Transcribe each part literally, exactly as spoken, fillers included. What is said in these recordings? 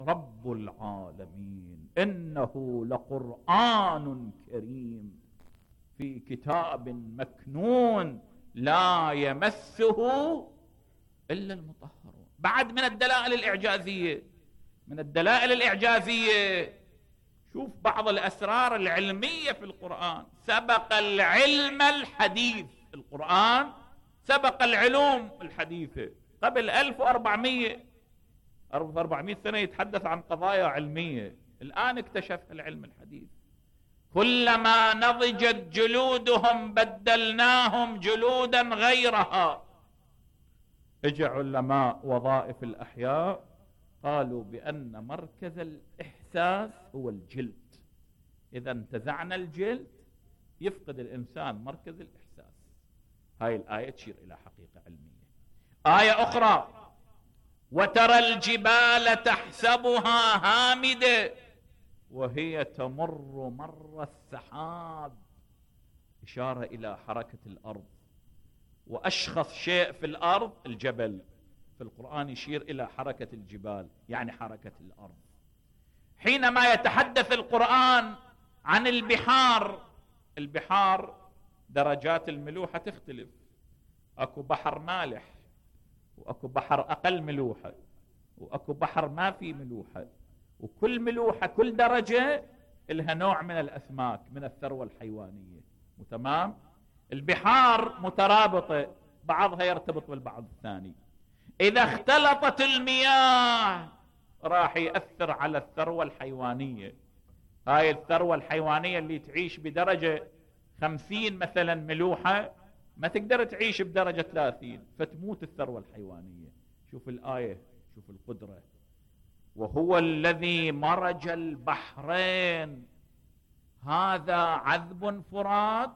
رب العالمين إنه لقرآن كريم في كتاب مكنون لا يمسه إلا المطهرون. بعد من الدلائل الإعجازية، من الدلائل الإعجازية شوف بعض الأسرار العلمية في القرآن. سبق العلم الحديث، القرآن سبق العلوم الحديثة قبل ألف وأربعمائة سنة يتحدث عن قضايا علمية، الآن اكتشف العلم الحديث. كلما نضجت جلودهم بدلناهم جلودا غيرها. اجى علماء وظائف الأحياء قالوا بأن مركز الإحساس هو الجلد، إذا انتزعنا الجلد يفقد الإنسان مركز الإحساس. هاي الآية تشير إلى حقيقة علمية. آية أخرى: وترى الجبال تحسبها هامدة وهي تمر مر السحاب، إشارة إلى حركة الأرض. وأشخص شيء في الأرض الجبل، في القرآن يشير إلى حركة الجبال يعني حركة الأرض. حينما يتحدث القرآن عن البحار، البحار درجات الملوحة تختلف، أكو بحر مالح وأكو بحر أقل ملوحة وأكو بحر ما في ملوحة، وكل ملوحة كل درجة لها نوع من الأسماك من الثروة الحيوانية. وتمام، البحار مترابطة بعضها يرتبط بالبعض الثاني. إذا اختلطت المياه راح يأثر على الثروة الحيوانية. هاي الثروة الحيوانية اللي تعيش بدرجة خمسين مثلا ملوحة ما تقدر تعيش بدرجة ثلاثين فتموت الثروة الحيوانية. شوف الآية، شوف القدرة. وهو الذي مرج البحرين هذا عذب فرات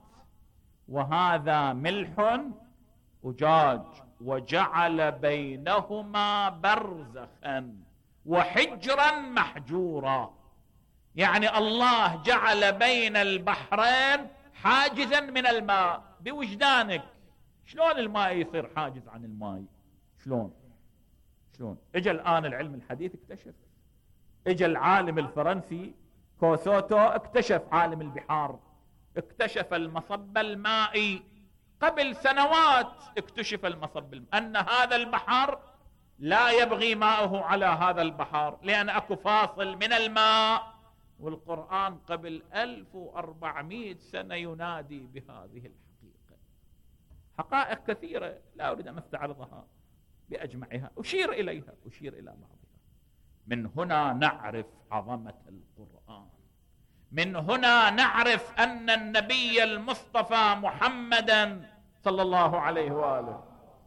وهذا ملح أجاج وجعل بينهما برزخا وحجرا محجورا. يعني الله جعل بين البحرين حاجزا من الماء بوجدانك. شلون الماء يصير حاجز عن الماء؟ شلون شلون اجى الآن العلم الحديث اكتشف. اجى العالم الفرنسي كوسوتو اكتشف، عالم البحار اكتشف المصب المائي قبل سنوات. اكتشف المصب المائي أن هذا البحر لا يبغي ماءه على هذا البحر لأن أكو فاصل من الماء. والقرآن قبل ألف وأربعمائة سنة ينادي بهذه الحقيقة. حقائق كثيرة لا أريد أن أستعرضها بأجمعها، أشير إليها أشير إلى بعضها. من هنا نعرف عظمة القرآن، من هنا نعرف أن النبي المصطفى محمدا صلى الله عليه وآله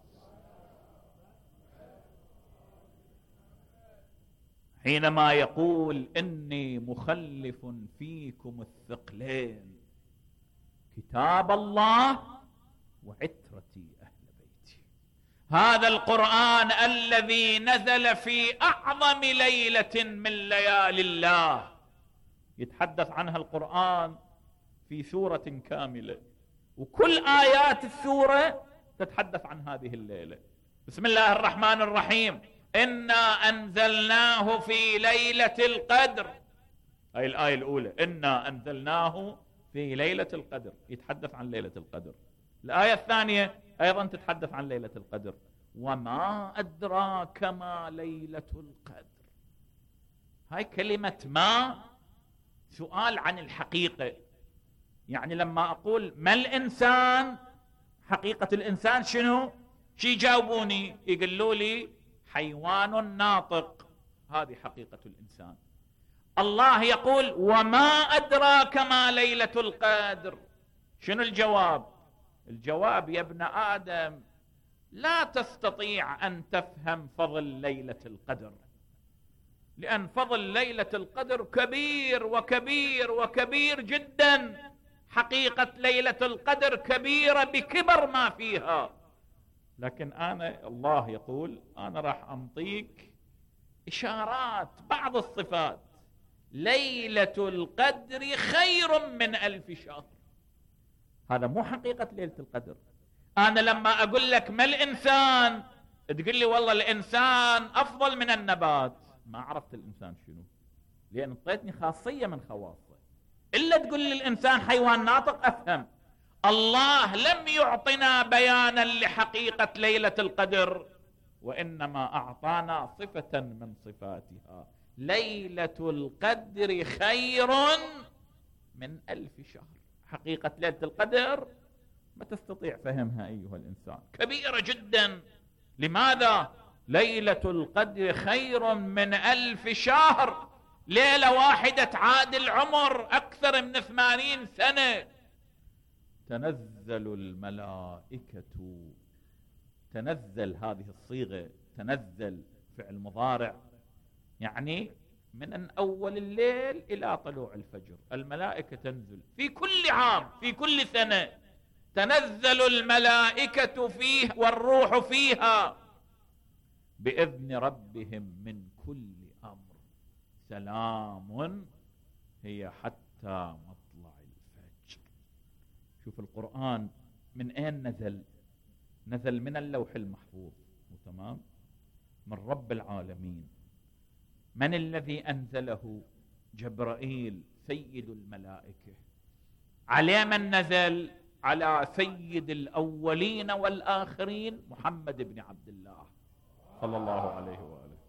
حينما يقول إني مخلف فيكم الثقلين كتاب الله وعترتي أهل بيتي. هذا القرآن الذي نزل في أعظم ليلة من ليالي الله، يتحدث عنها القرآن في سورة كاملة، وكل آيات السورة تتحدث عن هذه الليلة. بسم الله الرحمن الرحيم: إنا أنزلناه في ليلة القدر. هاي الآية الأولى، إنا أنزلناه في ليلة القدر، يتحدث عن ليلة القدر. الآية الثانية أيضا تتحدث عن ليلة القدر: وما أدراك ما ليلة القدر. هاي كلمة ما سؤال عن الحقيقة. يعني لما أقول ما الإنسان، حقيقة الإنسان شنو؟ شي جاوبوني يقولوا لي حيوان ناطق، هذه حقيقة الإنسان. الله يقول وما أدراك ما ليلة القدر. شنو الجواب؟ الجواب يا ابن آدم لا تستطيع أن تفهم فضل ليلة القدر، لأن فضل ليلة القدر كبير وكبير وكبير جدا. حقيقة ليلة القدر كبيرة بكبر ما فيها. لكن أنا الله يقول أنا راح أنطيك إشارات بعض الصفات. ليلة القدر خير من ألف شهر. هذا مو حقيقة ليلة القدر. أنا لما أقول لك ما الإنسان تقول لي والله الإنسان أفضل من النبات. ما عرفت الإنسان شنو، لأن اعطيتني خاصية من خواصه. إلا تقول للإنسان حيوان ناطق أفهم. الله لم يعطنا بيانا لحقيقة ليلة القدر، وإنما أعطانا صفة من صفاتها. ليلة القدر خير من ألف شهر. حقيقة ليلة القدر ما تستطيع فهمها أيها الإنسان، كبيرة جدا. لماذا؟ ليلة القدر خير من ألف شهر. ليلة واحدة تعادل عمر أكثر من ثمانين سنة. تنزل الملائكة، تنزل هذه الصيغة، تنزل فعل مضارع، يعني من أول الليل إلى طلوع الفجر الملائكة تنزل في كل عام، في كل سنة تنزل الملائكة فيه والروح فيها بإذن ربهم من كل أمر. سلام هي حتى مطلع الفجر. شوف القرآن من أين نزل؟ نزل من اللوح المحفوظ، تمام، من رب العالمين. من الذي أنزله؟ جبرائيل سيد الملائكة. على من نزل؟ على سيد الأولين والآخرين محمد بن عبد الله صلى الله عليه وآله.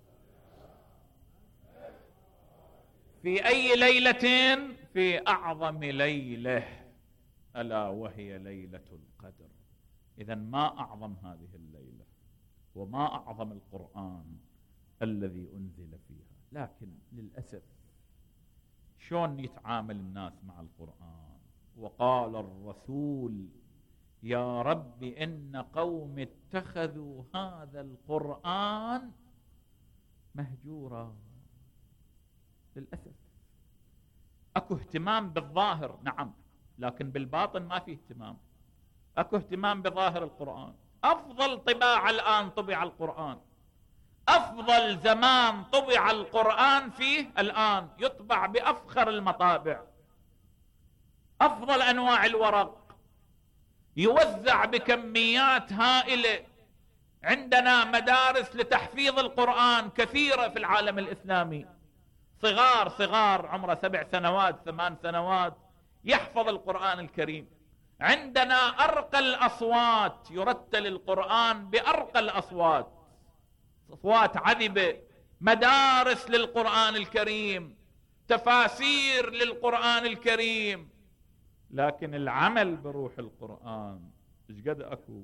في أي ليلة؟ في أعظم ليلة، ألا وهي ليلة القدر. إذن ما أعظم هذه الليلة وما أعظم القرآن الذي أنزل فيها. لكن للأسف شلون يتعامل الناس مع القرآن؟ وقال الرسول يا رب إن قوم اتخذوا هذا القرآن مهجورا. للأسف أكو اهتمام بالظاهر، نعم، لكن بالباطن ما في اهتمام. أكو اهتمام بظاهر القرآن. أفضل طباعة الآن طبع القرآن، أفضل زمان طبع القرآن فيه الآن، يطبع بأفخر المطابع، أفضل أنواع الورق، يوزع بكميات هائلة. عندنا مدارس لتحفيظ القرآن كثيرة في العالم الإسلامي، صغار صغار عمره سبع سنوات ثمان سنوات يحفظ القرآن الكريم. عندنا أرقى الأصوات، يرتل القرآن بأرقى الأصوات، أصوات عذبة، مدارس للقرآن الكريم، تفاسير للقرآن الكريم. لكن العمل بروح القرآن ايش قد اكو؟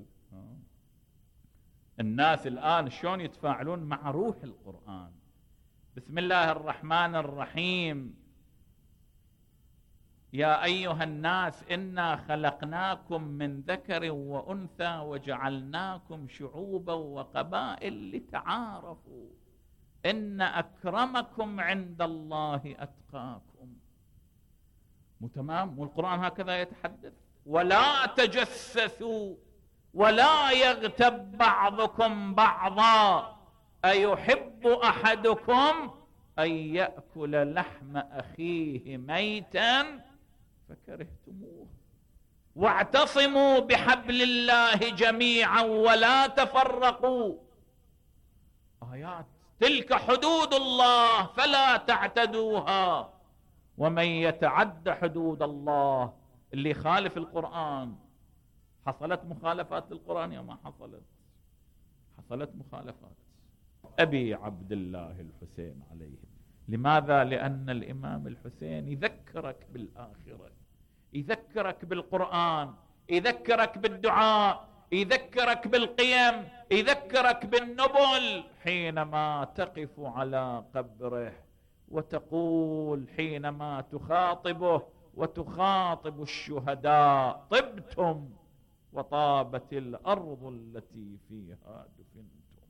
الناس الآن شلون يتفاعلون مع روح القرآن؟ بسم الله الرحمن الرحيم. يا أيها الناس إنا خلقناكم من ذكر وأنثى وجعلناكم شعوبا وقبائل لتعارفوا إن أكرمكم عند الله أتقاكم. تمام؟ والقرآن هكذا يتحدث. ولا تجسسوا ولا يغتب بعضكم بعضا أيحب أحدكم أن يأكل لحم أخيه ميتا فكرهتموه واعتصموا بحبل الله جميعا ولا تفرقوا. آيات تلك حدود الله فلا تعتدوها ومن يتعد حدود الله. اللي خالف القرآن حصلت مخالفات للقرآن يا ما حصلت؟ حصلت مخالفات. أبي عبد الله الحسين عليه. لماذا؟ لأن الإمام الحسين يذكرك بالآخرة، يذكرك بالقرآن، يذكرك بالدعاء، يذكرك بالقيم، يذكرك بالنبل حينما تقف على قبره وتقول حينما تخاطبه وتخاطب الشهداء طبتم وطابت الأرض التي فيها دفنتم.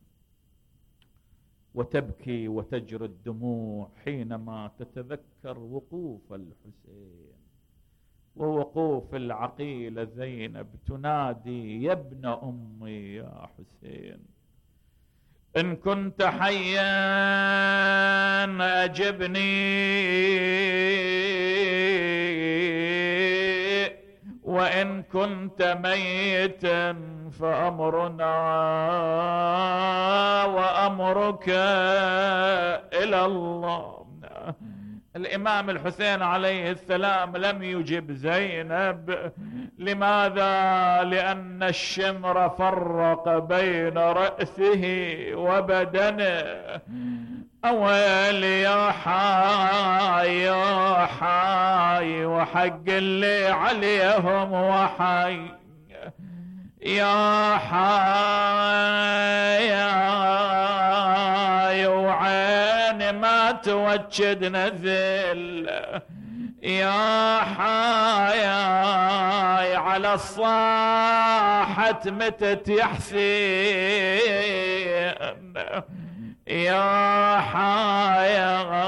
وتبكي وتجري الدموع حينما تتذكر وقوف الحسين ووقوف العقيلة زينب تنادي يا ابن أمي يا حسين إن كنت حيا أجبني وإن كنت ميتا فأمرنا وأمرك إلى الله. الإمام الحسين عليه السلام لم يجب زينب. لماذا؟ لأن الشمر فرق بين رأسه وبدنه. أول يا حي يا حي وحق اللي عليهم وحي، يا حي وعين ما توجد نزل، يا حي على الصاحة متت يا حسين، يا حي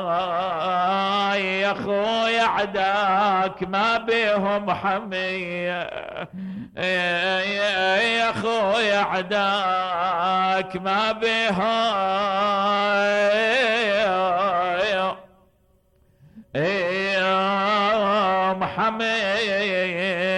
يا خويا عداك ما بيهم حمية، يا خويا عداك ما بيهم حمية.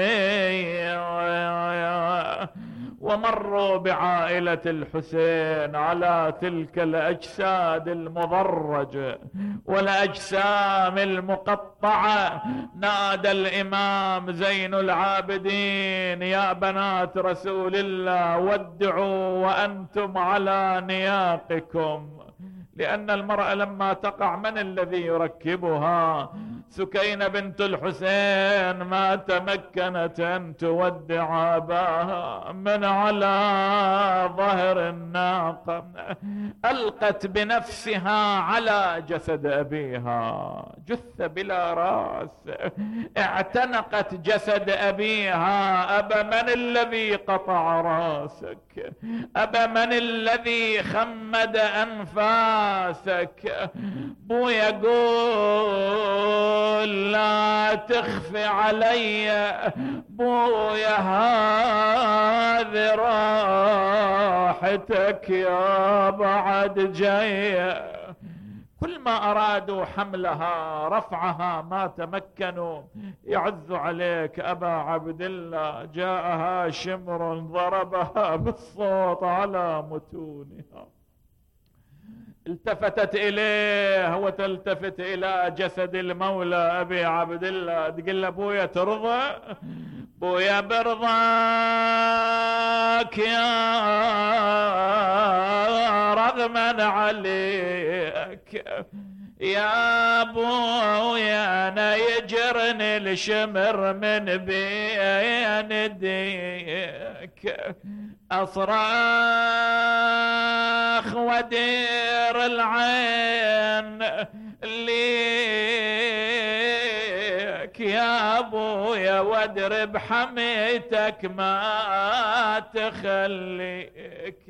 ومروا بعائلة الحسين على تلك الأجساد المضرجة والأجسام المقطعة. نادى الإمام زين العابدين: يا بنات رسول الله ودعوا وأنتم على نياقكم. لأن المرأة لما تقع من الذي يركبها؟ سكينة بنت الحسين ما تمكنت أن تودع أباها من على ظهر الناقة، ألقت بنفسها على جسد أبيها جثة بلا رأس، اعتنقت جسد أبيها. أبا من الذي قطع رأسك؟ أبا من الذي خمد أنفاسك؟ بو يقول لا تخفي علي، بو يا هذه راحتك يا بعد جايه. كل ما أرادوا حملها رفعها ما تمكنوا. يعز عليك أبا عبد الله، جاءها شمر ضربها بالصوت على متونها، التفتت إليه وتلتفت إلى جسد المولى أبي عبد الله، تقول له: بويا ترضى؟ بويا برضاك يا رغما عليك، يا بويا أنا يجرني الشمر من بين يديك، أصرخ ودير العين ليك يا ابويا، وادرب حميتك ما تخليك،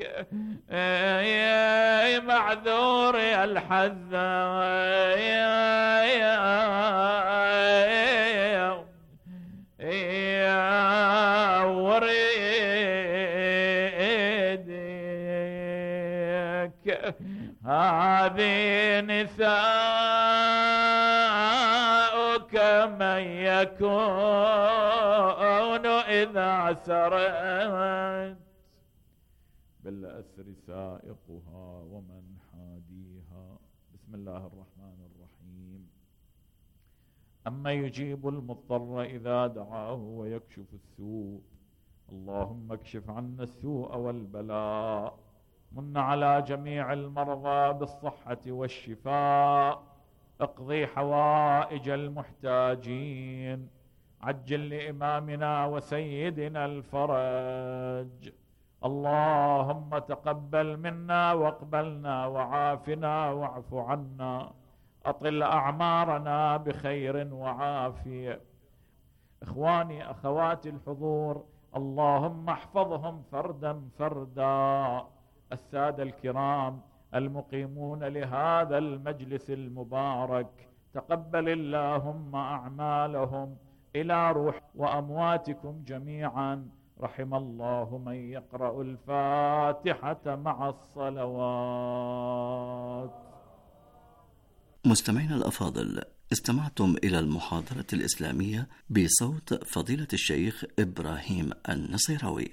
يا معذور يا الحذا يا يا يا وريدك. هذه نساؤك من يكون إذا سرت بالأسر سائقها ومن حاديها. بسم الله الرحمن الرحيم. أما يجيب المضطر إذا دعاه ويكشف السوء، اللهم اكشف عنا السوء والبلاء، من على جميع المرضى بالصحة والشفاء، اقضي حوائج المحتاجين، عجل لإمامنا وسيدنا الفرج. اللهم تقبل منا واقبلنا وعافنا واعف عنا، أطل أعمارنا بخير وعافية. إخواني أخواتي الحضور، اللهم احفظهم فردا فردا. السادة الكرام المقيمون لهذا المجلس المبارك، تقبل اللهم أعمالهم إلى روح وأمواتكم جميعا. رحم الله من يقرأ الفاتحة مع الصلوات. مستمعينا الأفاضل، استمعتم إلى المحاضرة الإسلامية بصوت فضيلة الشيخ إبراهيم النصيراوي.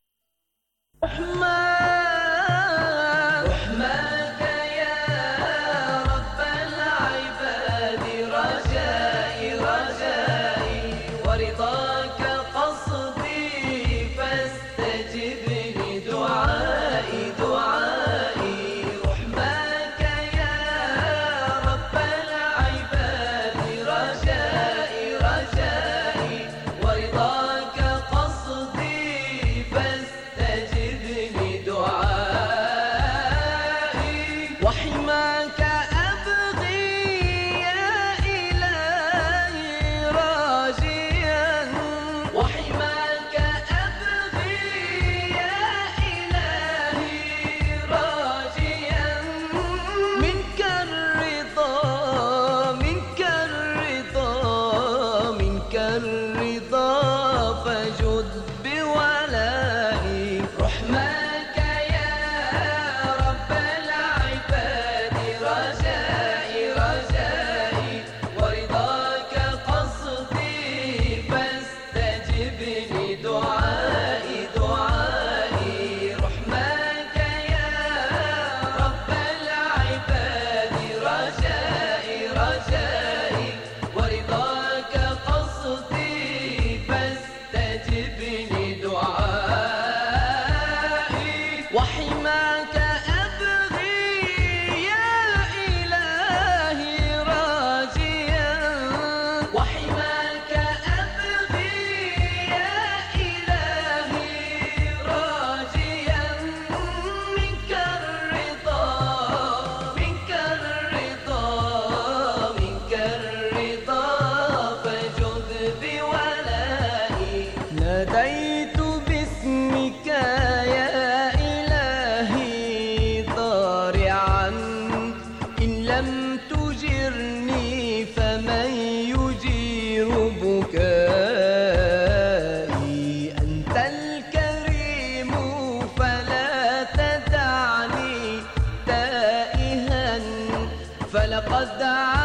فلقد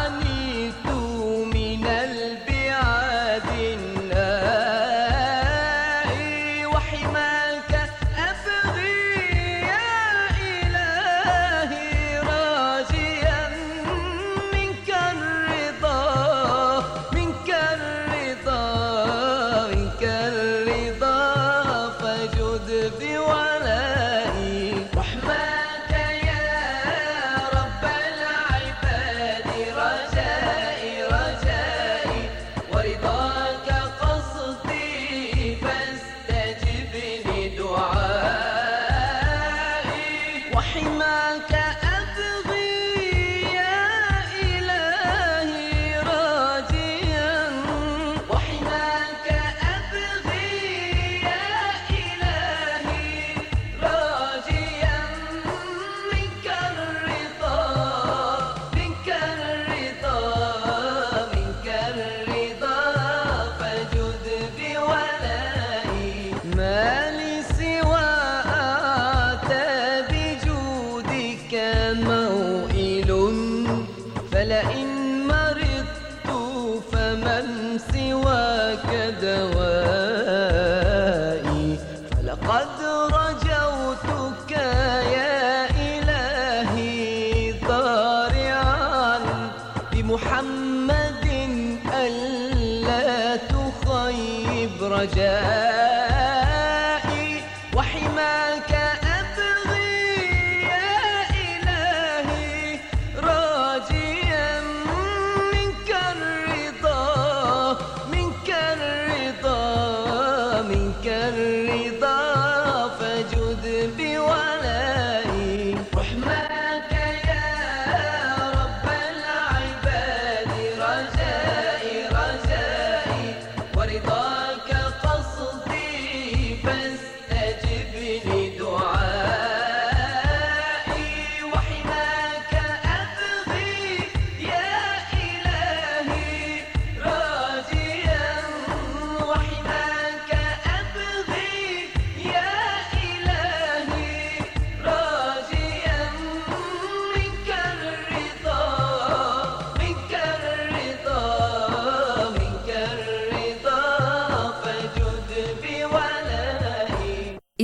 عانيت من البعاد النائي وحماك أبغي يا إلهي راجيا منك الرضا منك الرضا منك الرضا فجد بولائي رحمك يا رب العباد رجائي رجائي ورضاك قصدي فاستجب لدعائي وحماك أبغي يا إلهي راجيا وحماك أبغي يا إلهي راجيا منك الرضا منك الرضا منك الرضا فجد بولائي ما لي سوى أتى بجودك موئل فلئن مرضت فمن سواك دوائي فلقد رجوتك يا إلهي ضارعا بمحمد ألا تخيب رجائي وحماك أبغي يا إلهي راجيا منك الرضا منك الرضا منك الرضا فجد بولائي رحمك يا رب العباد رجائي رجائي ورضاك قصدي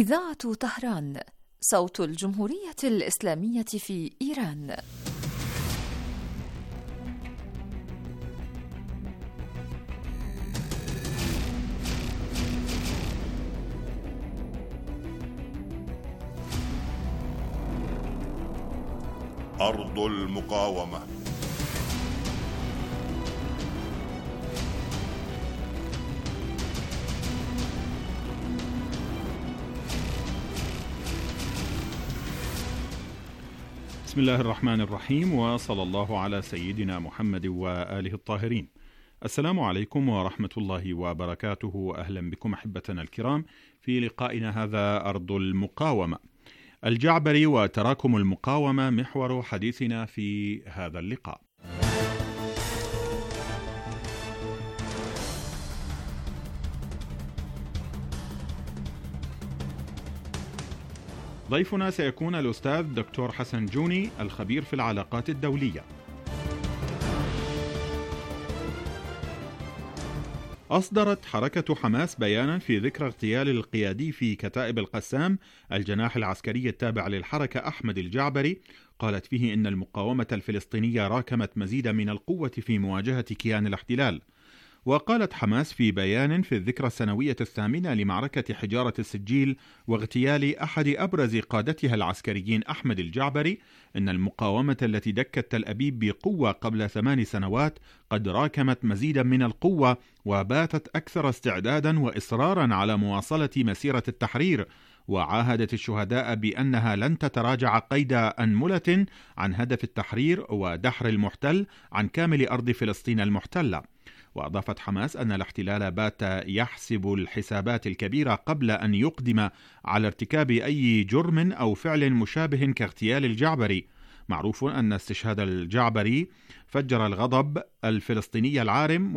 إذاعة طهران، صوت الجمهورية الإسلامية في إيران. أرض المقاومة. بسم الله الرحمن الرحيم، وصلى الله على سيدنا محمد وآله الطاهرين. السلام عليكم ورحمة الله وبركاته. أهلا بكم أحبتنا الكرام في لقائنا هذا أرض المقاومة. الجعبري وتراكم المقاومة محور حديثنا في هذا اللقاء. ضيفنا سيكون الأستاذ الدكتور حسن جوني، الخبير في العلاقات الدولية. أصدرت حركة حماس بيانا في ذكرى اغتيال القيادي في كتائب القسام الجناح العسكري التابع للحركة أحمد الجعبري، قالت فيه إن المقاومة الفلسطينية راكمت مزيدا من القوة في مواجهة كيان الاحتلال. وقالت حماس في بيان في الذكرى السنوية الثامنة لمعركة حجارة السجيل واغتيال أحد أبرز قادتها العسكريين أحمد الجعبري إن المقاومة التي دكت تل أبيب بقوة قبل ثمان سنوات قد راكمت مزيدا من القوة وباتت أكثر استعدادا وإصرارا على مواصلة مسيرة التحرير، وعاهدت الشهداء بأنها لن تتراجع قيد أنملة عن هدف التحرير ودحر المحتل عن كامل أرض فلسطين المحتلة. وأضافت حماس أن الاحتلال بات يحسب الحسابات الكبيرة قبل أن يقدم على ارتكاب أي جرم أو فعل مشابه كاغتيال الجعبري. معروف أن استشهاد الجعبري فجر الغضب الفلسطيني العارم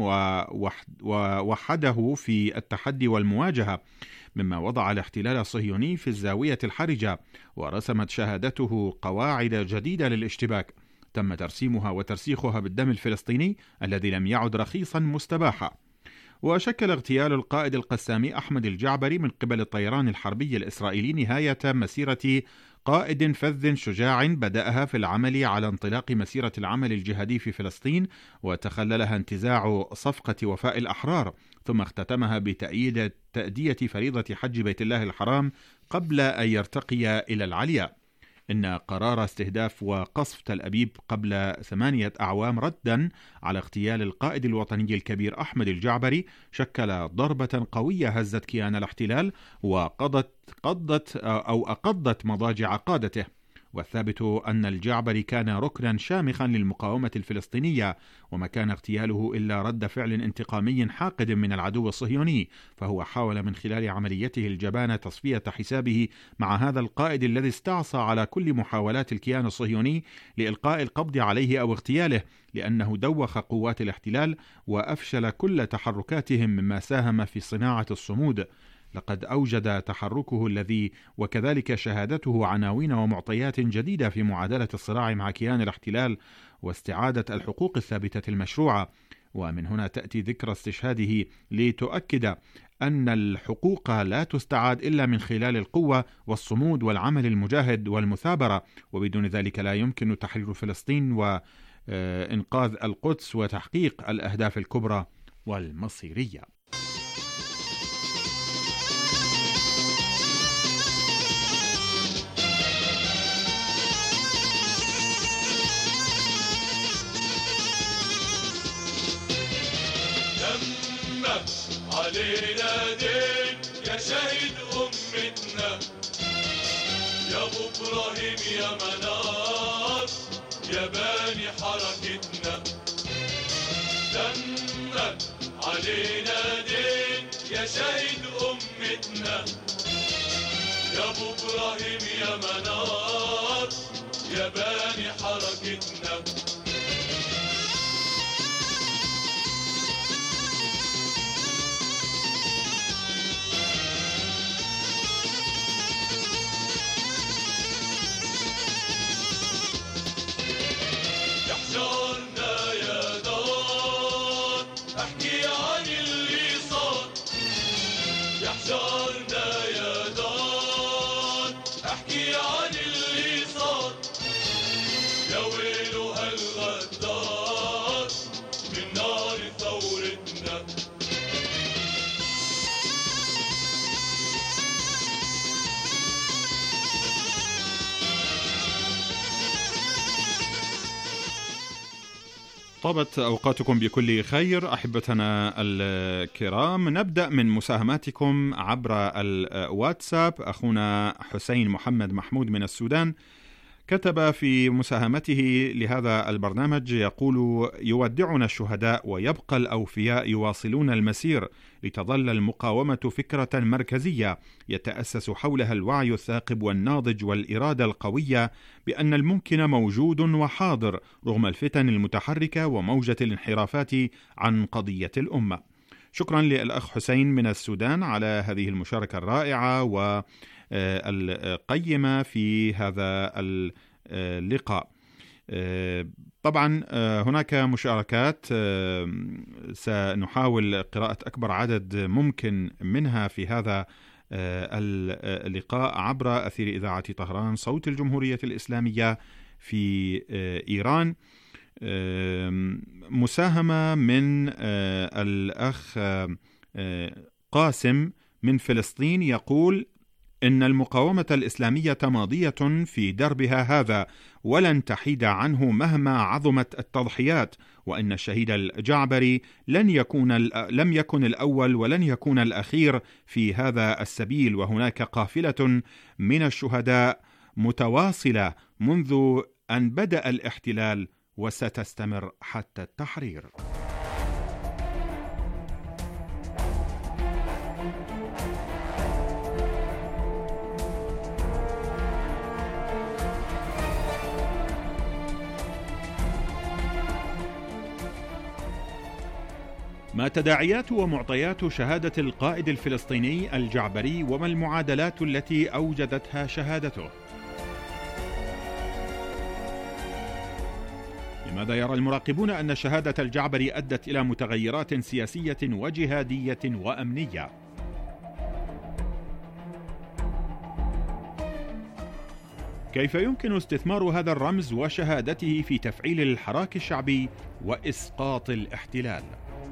ووحده في التحدي والمواجهة، مما وضع الاحتلال الصهيوني في الزاوية الحرجة، ورسمت شهادته قواعد جديدة للاشتباك تم ترسيمها وترسيخها بالدم الفلسطيني الذي لم يعد رخيصا مستباحا. وشكل اغتيال القائد القسامي أحمد الجعبري من قبل الطيران الحربي الإسرائيلي نهاية مسيرة قائد فذ شجاع بدأها في العمل على انطلاق مسيرة العمل الجهادي في فلسطين، وتخللها انتزاع صفقة وفاء الأحرار، ثم اختتمها بتأييد تأدية فريضة حج بيت الله الحرام قبل أن يرتقي إلى العليا. إن قرار استهداف وقصف تل أبيب قبل ثمانية أعوام ردا على اغتيال القائد الوطني الكبير أحمد الجعبري شكل ضربة قوية هزت كيان الاحتلال وقضت قضت أو أقضت مضاجع قادته. والثابت أن الجعبري كان ركنا شامخا للمقاومة الفلسطينية، وما كان اغتياله إلا رد فعل انتقامي حاقد من العدو الصهيوني، فهو حاول من خلال عمليته الجبانة تصفية حسابه مع هذا القائد الذي استعصى على كل محاولات الكيان الصهيوني لإلقاء القبض عليه أو اغتياله، لأنه دوخ قوات الاحتلال وأفشل كل تحركاتهم، مما ساهم في صناعة الصمود. لقد أوجد تحركه الذي وكذلك شهادته عناوين ومعطيات جديدة في معادلة الصراع مع كيان الاحتلال واستعادة الحقوق الثابتة المشروعة. ومن هنا تأتي ذكرى استشهاده لتؤكد أن الحقوق لا تستعاد إلا من خلال القوة والصمود والعمل المجاهد والمثابرة، وبدون ذلك لا يمكن تحرير فلسطين وإنقاذ القدس وتحقيق الأهداف الكبرى والمصيرية. علينا دين يا شهيد أمتنا، يا أبو إبراهيم يا منار يا باني حركتنا. دمك علينا دين يا شهيد أمتنا، يا أبو إبراهيم يا منار يا باني حركتنا. يحجرنا يا دار طابت أوقاتكم بكل خير أحبتنا الكرام. نبدأ من مساهماتكم عبر الواتساب. أخونا حسين محمد محمود من السودان كتب في مساهمته لهذا البرنامج يقول: يودعنا الشهداء ويبقى الأوفياء يواصلون المسير لتظل المقاومة فكرة مركزية يتأسس حولها الوعي الثاقب والناضج والإرادة القوية بأن الممكن موجود وحاضر رغم الفتن المتحركة وموجة الانحرافات عن قضية الأمة. شكرا للأخ حسين من السودان على هذه المشاركة الرائعة والقيمة في هذا اللقاء. طبعا هناك مشاركات سنحاول قراءة أكبر عدد ممكن منها في هذا اللقاء عبر أثير إذاعة طهران صوت الجمهورية الإسلامية في إيران. مساهمة من الأخ قاسم من فلسطين يقول: إن المقاومة الإسلامية ماضية في دربها هذا ولن تحيد عنه مهما عظمت التضحيات، وإن الشهيد الجعبري لن يكون لم يكن الأول ولن يكون الأخير في هذا السبيل، وهناك قافلة من الشهداء متواصلة منذ أن بدأ الاحتلال وستستمر حتى التحرير. ما تداعيات ومعطيات شهادة القائد الفلسطيني الجعبري، وما المعادلات التي أوجدتها شهادته؟ لماذا يرى المراقبون أن شهادة الجعبري أدت إلى متغيرات سياسية وجهادية وأمنية؟ كيف يمكن استثمار هذا الرمز وشهادته في تفعيل الحراك الشعبي وإسقاط الاحتلال؟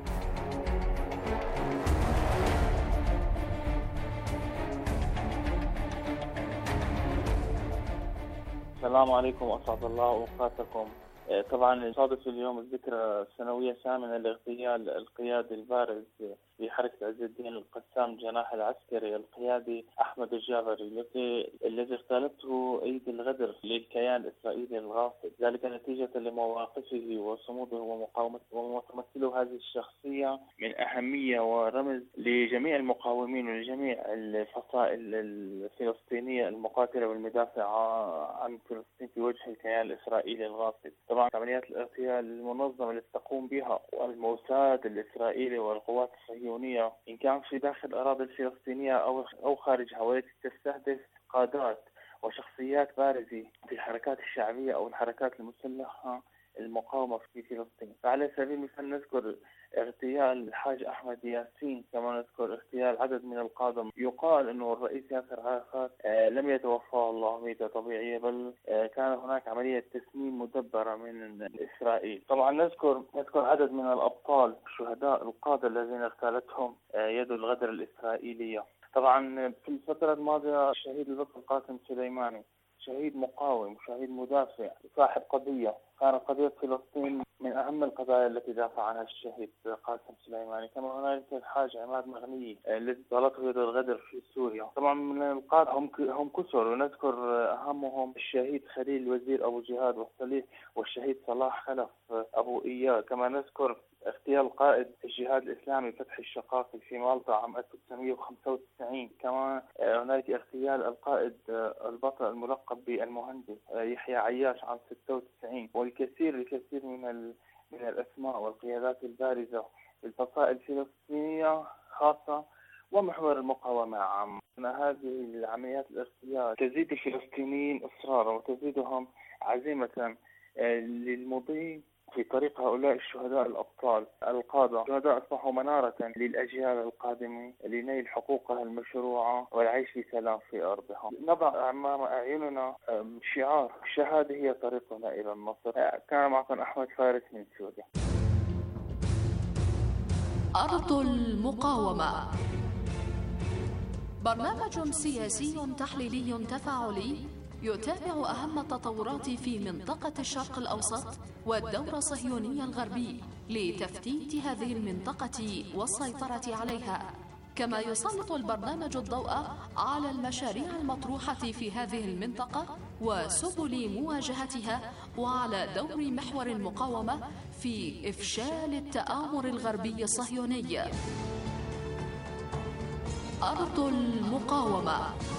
السلام عليكم وأسعد الله أوقاتكم. طبعا يصادف اليوم الذكرى السنوية الثامنة لاغتيال القيادي البارز في حركة عز الدين القسام الجناح العسكري القيادي أحمد الجابري الذي الذي اغتالته أيدي الغدر للكيان الإسرائيلي الغاصب، ذلك نتيجة لمواقفه وصموده ومقاومته. ومتمثله هذه الشخصية من أهمية ورمز لجميع المقاومين ولجميع الفصائل الفلسطينية المقاتلة والمدافعة عن فلسطين في وجه الكيان الإسرائيلي الغاصب. طبعا عمليات الاغتيال المنظمة التي تقوم بها الموساد الإسرائيلي والقوات الصهيونية إن كان في داخل الأراضي الفلسطينية أو أو خارجها، والتي تستهدف قادات وشخصيات بارزة في الحركات الشعبية أو الحركات المسلحة المقاومة في فلسطين. فعلى سبيل المثال نذكر اغتيال الحاج أحمد ياسين، كما نذكر اغتيال عدد من القادة. يقال أنه الرئيس ياسر عرفات آه لم يتوفى الله ميتة طبيعية، بل آه كان هناك عملية تسميم مدبرة من إسرائيل. طبعا نذكر نذكر عدد من الأبطال الشهداء القادة الذين اغتالتهم آه يد الغدر الإسرائيلية. طبعا في الفترة الماضية الشهيد البطل قاسم سليماني شهيد مقاوم، شهيد مدافع، صاحب قضية. كانت قضية فلسطين من أهم القضايا التي دافع عنها الشهيد قاسم سليماني. كما هنالك الحاج عماد مغني الذي طالته يد الغدر في سوريا. طبعا من القادة هم هم كثر، ونذكر أهمهم الشهيد خليل وزير أبو جهاد والصليح، والشهيد صلاح خلف أبو إياد. كما نذكر اغتيال قائد الجهاد الإسلامي فتحي الشقاقي في مالطا عام ألف وتسعمئة وخمسة وتسعين. كما هنالك اغتيال القائد البطل الملقب بالمهندس يحيى عياش عام ستة وتسعين، والكثير الكثير من من الأسماء والقيادات البارزة للفصائل الفلسطينية خاصة ومحور المقاومة عام. هذه العمليات الاغتيال تزيد الفلسطينيين إصرارا وتزيدهم عزيمة للمضي في طريق هؤلاء الشهداء الأبطال القادة. الشهداء أصبحوا منارة للأجيال القادمة لنيل حقوقها المشروعة والعيش في سلام في أرضها. نضع أمام أعيننا شعار: الشهادة هي طريقنا إلى النصر. كان معكم أحمد فارس من سوريا. أرض المقاومة، برنامج سياسي تحليلي تفاعلي يتابع أهم التطورات في منطقة الشرق الأوسط والدور الصهيوني الغربي لتفتيت هذه المنطقة والسيطرة عليها، كما يسلط البرنامج الضوء على المشاريع المطروحة في هذه المنطقة وسبل مواجهتها، وعلى دور محور المقاومة في إفشال التآمر الغربي الصهيوني. أرض المقاومة.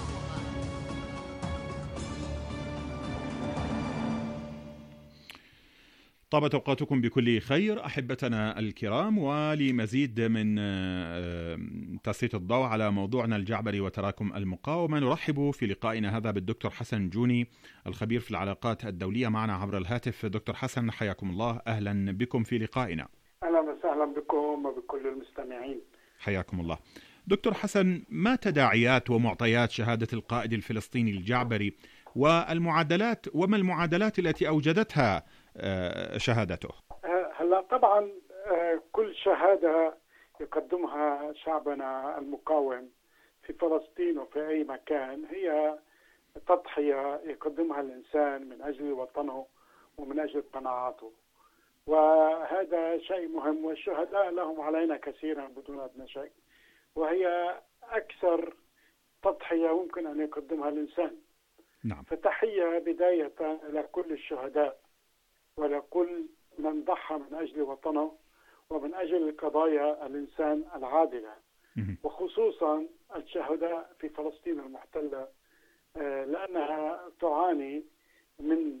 طابت أوقاتكم بكل خير أحبتنا الكرام، ولمزيد من تسليط الضوء على موضوعنا الجعبري وتراكم المقاومة نرحب في لقائنا هذا بالدكتور حسن جوني الخبير في العلاقات الدولية معنا عبر الهاتف. دكتور حسن حياكم الله، أهلا بكم في لقائنا. أهلا وسهلا بكم وبكل المستمعين. حياكم الله. دكتور حسن، ما تداعيات ومعطيات شهادة القائد الفلسطيني الجعبري والمعادلات وما المعادلات التي أوجدتها شهادته؟ هلا طبعا كل شهادة يقدمها شعبنا المقاوم في فلسطين وفي أي مكان هي تضحية يقدمها الإنسان من أجل وطنه ومن أجل قناعاته، وهذا شيء مهم، والشهداء لهم علينا كثيرا بدون أدنى شك، وهي أكثر تضحية ممكن أن يقدمها الإنسان. نعم. فتحية بداية لكل الشهداء ولكل من ضحى من أجل وطنه ومن أجل قضايا الإنسان العادلة، وخصوصا الشهداء في فلسطين المحتلة، لأنها تعاني من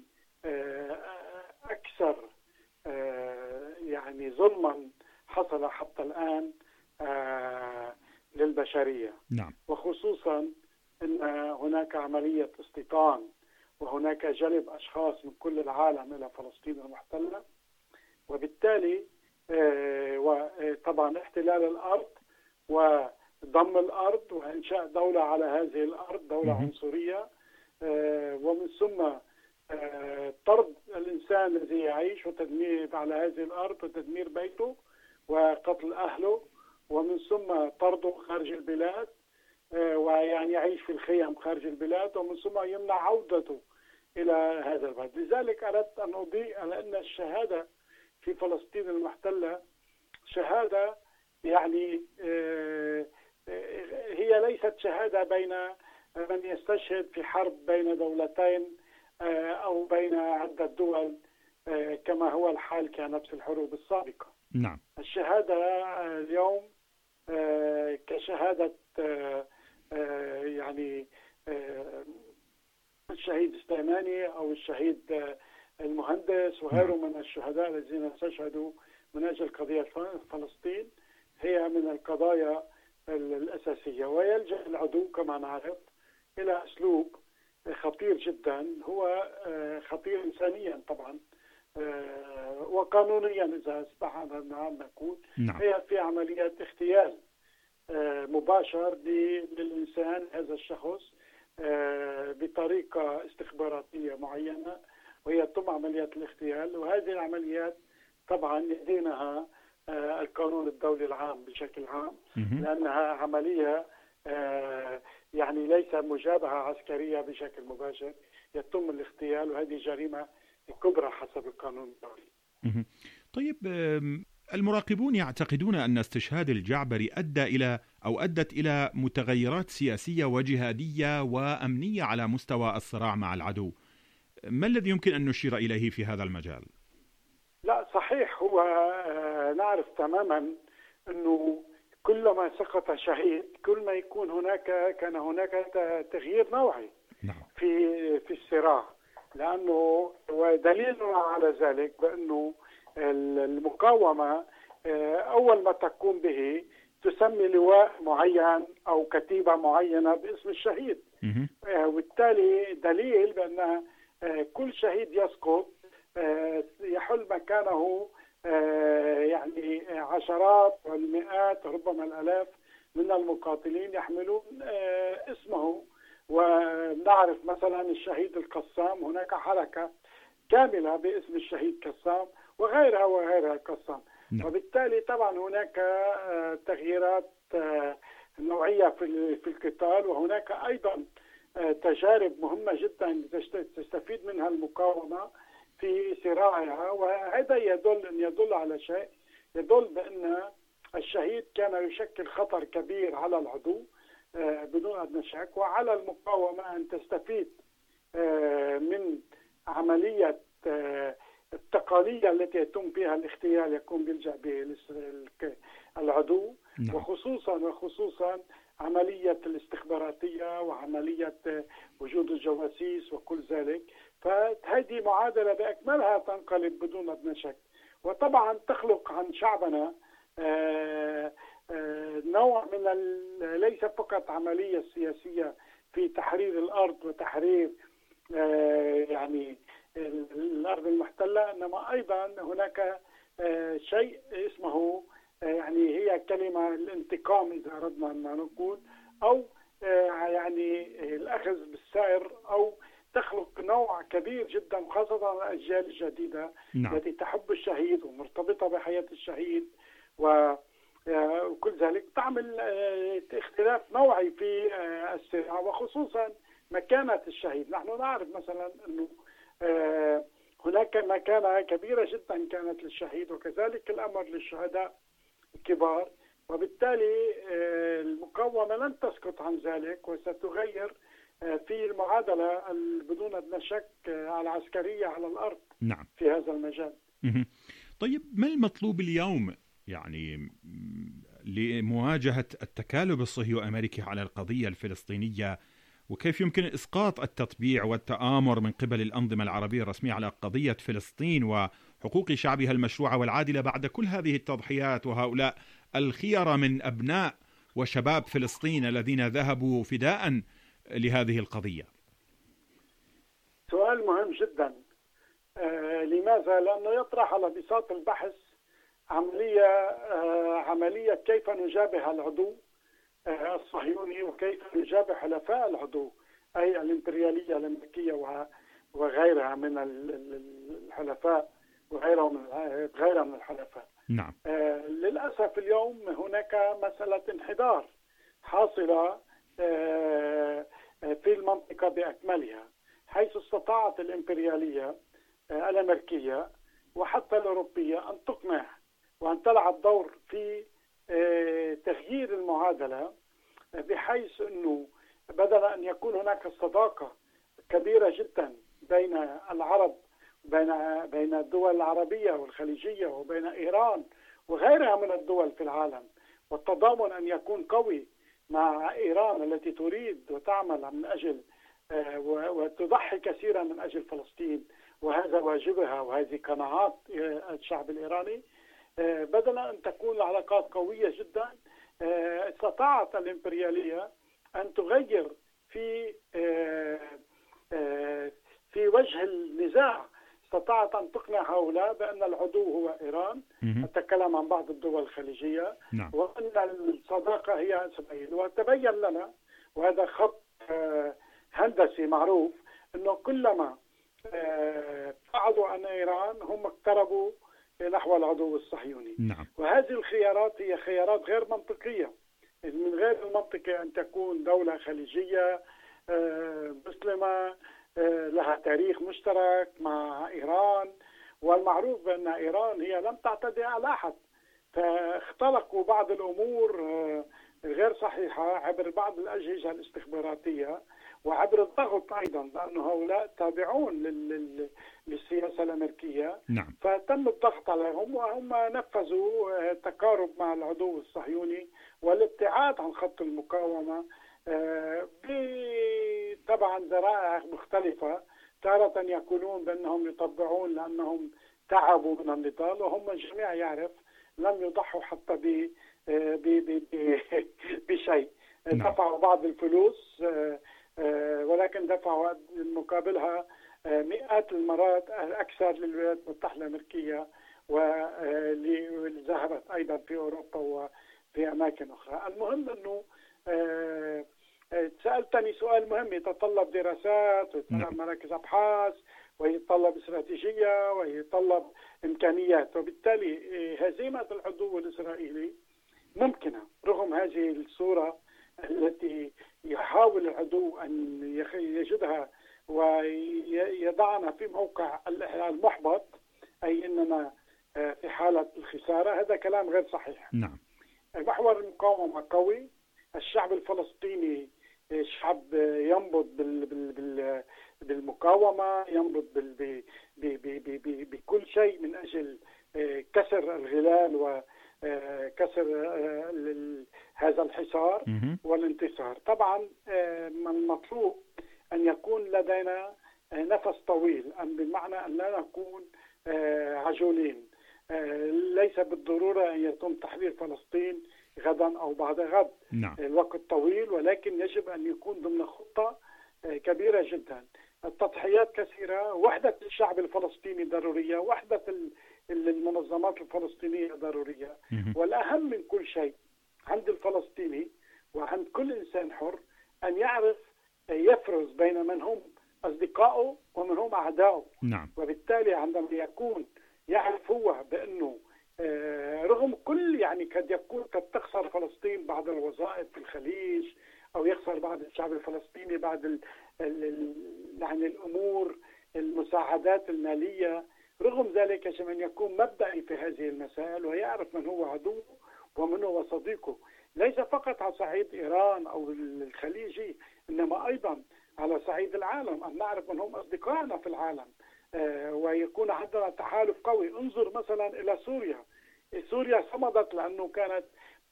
أكثر يعني ظلما حصل حتى الآن للبشرية. نعم. وخصوصا أن هناك عملية استيطان وهناك جلب أشخاص من كل العالم إلى فلسطين المحتلة، وبالتالي وطبعا احتلال الأرض وضم الأرض وإنشاء دولة على هذه الأرض، دولة عنصرية، ومن ثم طرد الإنسان الذي يعيش وتدمير على هذه الأرض وتدمير بيته وقتل أهله، ومن ثم طرده خارج البلاد ويعني يعيش في الخيام خارج البلاد، ومن ثم يمنع عودته إلى هذا البلد. لذلك أردت أن أضيء على أن الشهادة في فلسطين المحتلة شهادة يعني هي ليست شهادة بين من يستشهد في حرب بين دولتين أو بين عدة دول كما هو الحال كنفس الحروب السابقة. نعم. الشهادة اليوم كشهادة يعني الشهيد السليماني أو الشهيد المهندس وغيره من الشهداء الذين استشهدوا من أجل قضية فلسطين هي من القضايا الأساسية. ويلجأ العدو كما نعرف إلى أسلوب خطير جدا، هو خطير إنسانيا طبعا وقانونيا إذا استطعنا أن نقول. نعم. هي في عملية اغتيال مباشر للإنسان هذا الشخص بطريقة استخباراتية معينة، وهي تم عمليات الاغتيال، وهذه العمليات طبعا يدينها القانون الدولي العام بشكل عام، لأنها عملية يعني ليس مجابهة عسكرية بشكل مباشر، يتم الاغتيال، وهذه جريمة كبرى حسب القانون الدولي. طيب، المراقبون يعتقدون أن استشهاد الجعبري أدى إلى أو أدت إلى متغيرات سياسية وجهادية وأمنية على مستوى الصراع مع العدو. ما الذي يمكن أن نشير إليه في هذا المجال؟ لا صحيح، هو نعرف تماما أنه كلما سقط شهيد كل ما يكون هناك كان هناك تغيير نوعي. نعم. في في الصراع، لأنه ودليلنا على ذلك بأنه المقاومة أول ما تقوم به تسمي لواء معين أو كتيبة معينة باسم الشهيد، وبالتالي دليل بأن كل شهيد يسقط يحل مكانه يعني عشرات والمئات ربما الآلاف من المقاتلين يحملون اسمه. ونعرف مثلا الشهيد القسام، هناك حركة كاملة باسم الشهيد قسام وغيرها وغيرها قسام. نعم. وبالتالي طبعا هناك تغييرات نوعية في في القتال، وهناك أيضا تجارب مهمة جدا تستفيد منها المقاومة في صراعها. وهذا يدل أن يدل على شيء، يدل بأن الشهيد كان يشكل خطر كبير على العدو بدون أدنى شك، وعلى المقاومة أن تستفيد من عملية التقنية التي يتم فيها الاغتيال يكون بيلجأ به العدو، نعم. وخصوصا وخصوصا عملية الاستخباراتية وعملية وجود الجواسيس وكل ذلك. فهذه معادلة بأكملها تنقلب بدون أدنى شك، وطبعا تخلق عن شعبنا نوع من ليس فقط عملية سياسية في تحرير الأرض وتحرير يعني الأرض المحتلة، إنما أيضا هناك شيء اسمه يعني هي كلمة الانتقام إذا أردنا أن نقول، أو يعني الأخذ بالسائر، أو تخلق نوع كبير جدا خاصة الأجيال الجديدة، نعم. التي تحب الشهيد ومرتبطة بحياة الشهيد وكل ذلك، تعمل اختلاف نوعي في الصراع وخصوصا مكانة الشهيد. نحن نعرف مثلا أنه هناك مكانة كبيرة جدا كانت للشهيد، وكذلك الأمر للشهداء الكبار، وبالتالي المقاومة لن تسقط عن ذلك وستغير في المعادلة بدون أدنى شك العسكرية على الأرض، نعم. في هذا المجال. طيب ما المطلوب اليوم يعني لمواجهة التكالب الصهيو أمريكي على القضية الفلسطينية، وكيف يمكن إسقاط التطبيع والتآمر من قبل الأنظمة العربية الرسمية على قضية فلسطين وحقوق شعبها المشروعة والعادلة بعد كل هذه التضحيات وهؤلاء الخيرة من أبناء وشباب فلسطين الذين ذهبوا فداء لهذه القضية؟ سؤال مهم جدا. آه لماذا؟ لأنه يطرح على بساط البحث عملية آه عملية كيف نجابه العدو آه الصهيوني وكيف نجابه حلفاء العدو، أي الإمبريالية الأمريكية وغيرها من الحلفاء وغيرها من غيرها من الحلفاء. نعم. آه للأسف اليوم هناك مسألة انحدار حاصلة آه في المنطقة بأكملها، حيث استطاعت الإمبريالية آه الأمريكية وحتى الأوروبية أن تقنع وأن تلعب دور في آه تغيير المعادلة، بحيث أنه بدل أن يكون هناك صداقة كبيرة جدا بين العرب بين بين الدول العربية والخليجية وبين إيران وغيرها من الدول في العالم، والتضامن أن يكون قوي مع إيران التي تريد وتعمل من أجل وتضحي كثيرا من أجل فلسطين، وهذا واجبها وهذه قناعات الشعب الإيراني، بدل أن تكون العلاقات قوية جدا استطاعت الإمبريالية أن تغير في في وجه النزاع، استطاعت أن تقنع هؤلاء بأن العدو هو إيران، أتكلم عن بعض الدول الخليجية، نعم. وأن الصداقة هي إسرائيل. وتبين لنا، وهذا خط هندسي معروف، أنه كلما بعدوا عن إيران هم اقتربوا نحو العدو الصهيوني، نعم. وهذه الخيارات هي خيارات غير منطقية. من غير المنطقي أن تكون دولة خليجية مسلمة لها تاريخ مشترك مع إيران، والمعروف بأن إيران هي لم تعتدي على أحد، فاختلقوا بعض الأمور غير صحيحة عبر بعض الأجهزة الاستخباراتية وعبر الضغط أيضا، لأن هؤلاء تابعون للسياسة الأمريكية، نعم. فتم الضغط عليهم وهم نفذوا تقارب مع العدو الصهيوني والابتعاد عن خط المقاومة طبعا ذرائع مختلفة. تارة يقولون بأنهم يطبعون لأنهم تعبوا من النضال، وهم الجميع يعرف لم يضحوا حتى ب بشيء، دفعوا بعض الفلوس ولكن دفعوا مقابلها مئات المرات أكثر للولايات المتحدة الأمريكية، واللي ذهبت أيضا في أوروبا وفي أماكن أخرى. المهم أنه سألتني سؤال مهم يتطلب دراسات ويتطلب مراكز أبحاث ويتطلب استراتيجية ويتطلب إمكانيات، وبالتالي هزيمة العدو الإسرائيلي ممكنة رغم هذه الصورة التي يحاول العدو أن يجدها ويضعنا في موقع المحبط، أي أننا في حالة الخسارة. هذا كلام غير صحيح. نعم. محور المقاومة قوي، الشعب الفلسطيني شعب ينبض بالمقاومة، ينبض بكل شيء من أجل كسر الغلال وكسر هذا الحصار والانتصار. طبعا المطلوب أن يكون لدينا نفس طويل، بمعنى أن لا نكون عجولين. ليس بالضرورة أن يتم تحرير فلسطين غدا أو بعد غد. نعم. الوقت طويل، ولكن يجب أن يكون ضمن خطة كبيرة جدا. التضحيات كثيرة، وحدة الشعب الفلسطيني ضرورية، وحدة المنظمات الفلسطينية ضرورية. والأهم من كل شيء عند الفلسطيني وعند كل إنسان حر أن يعرف يفرز بين من هم أصدقائه ومن هم أعدائه. نعم. وبالتالي عندما يكون يعرف هو بأنه رغم كل يعني قد يكون قد تخسر فلسطين بعض الوظائف في الخليج، أو يخسر بعض الشعب الفلسطيني بعض ال ال يعني الأمور المساعدات المالية، رغم ذلك يجب أن يكون مبدئي في هذه المسائل ويعرف من هو عدوه ومن هو صديقه، ليس فقط على صعيد إيران أو الخليجي، إنما أيضا على صعيد العالم، أن نعرف من هم أصدقائنا في العالم ويكون عندنا تحالف قوي. انظر مثلا إلى سوريا. سوريا صمدت لأنه كانت